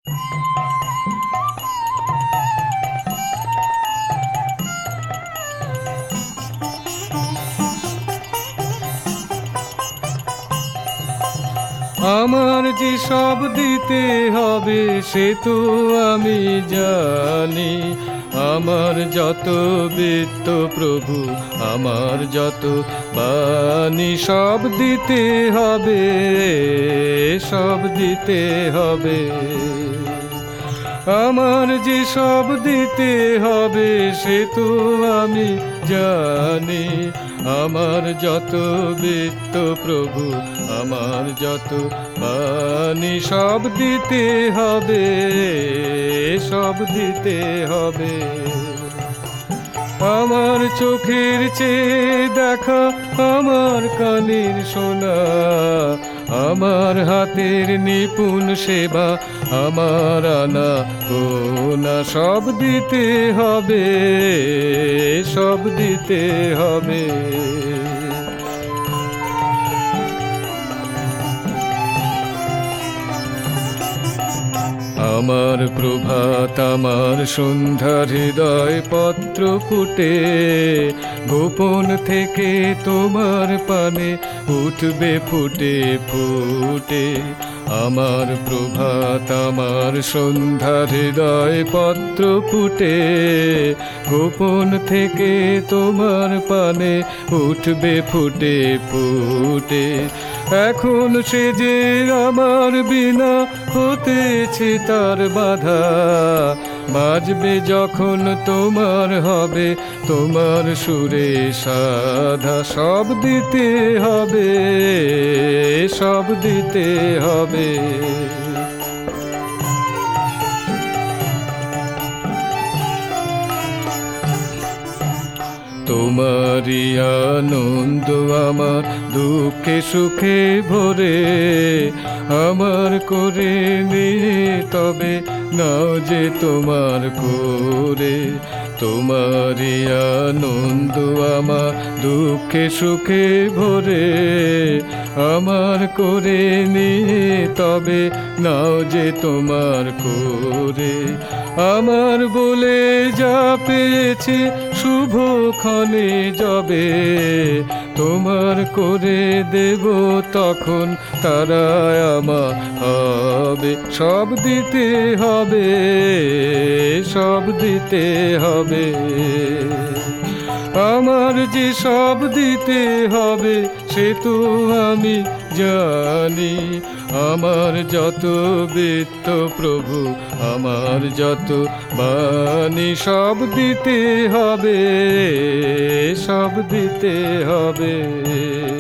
আমার যে সব দিতে হবে সে তো আমি জানি। আমার যত বৃত্ত প্রভু, আমার যত বাণী, সব দিতে হবে, সব দিতে হবে। আমার যে সব দিতে হবে সে তো আমি জানি। আমার যত বৃত্ত প্রভু, আমার যত বাণী, সব দিতে হবে, সব দিতে হবে। আমার চোখের চেয়ে দেখা, আমার কানের শোনা, আমার হাতের নিপুণ সেবা, আমার আনা গোনা, সব দিতে হবে, সব দিতে হবে। আমার প্রভাত, আমার সন্ধ্যা, হৃদয় পত্র ফুটে, গোপন থেকে তোমার পানে উঠবে ফুটে ফুটে। আমার প্রভাত, আমার সন্ধ্যা, হৃদয় পত্র ফুটে, গোপন থেকে তোমার পানে উঠবে ফুটে ফুটে। এখন সে যে আমার বিনা হতেছে তার বাধা, বাজবে যখন তোমার হবে তোমার সুরে সাধা, সব দিতে হবে, সব দিতে হবে। তোমারি আনন্দ আমার দুঃখে সুখে ভরে, আমার করে নিয়ে তবে নাও যে তোমার করে। তোমারি আনন্দ আমার দুঃখে সুখে ভরে, আমার করে নিয়ে তবে নাও যে তোমার করে। আমার বলে যা পেয়েছি শুভ ক্ষণে যবে, তোমার করে দেব তখন তারা আমার হবে, সব দিতে হবে, সব দিতে হবে। আমার যে সব দিতে হবে সে তো আমি জানি। আমার যত বৃত্ত প্রভু, আমার যত বাণী, সব দিতে হবে, সব দিতে হবে।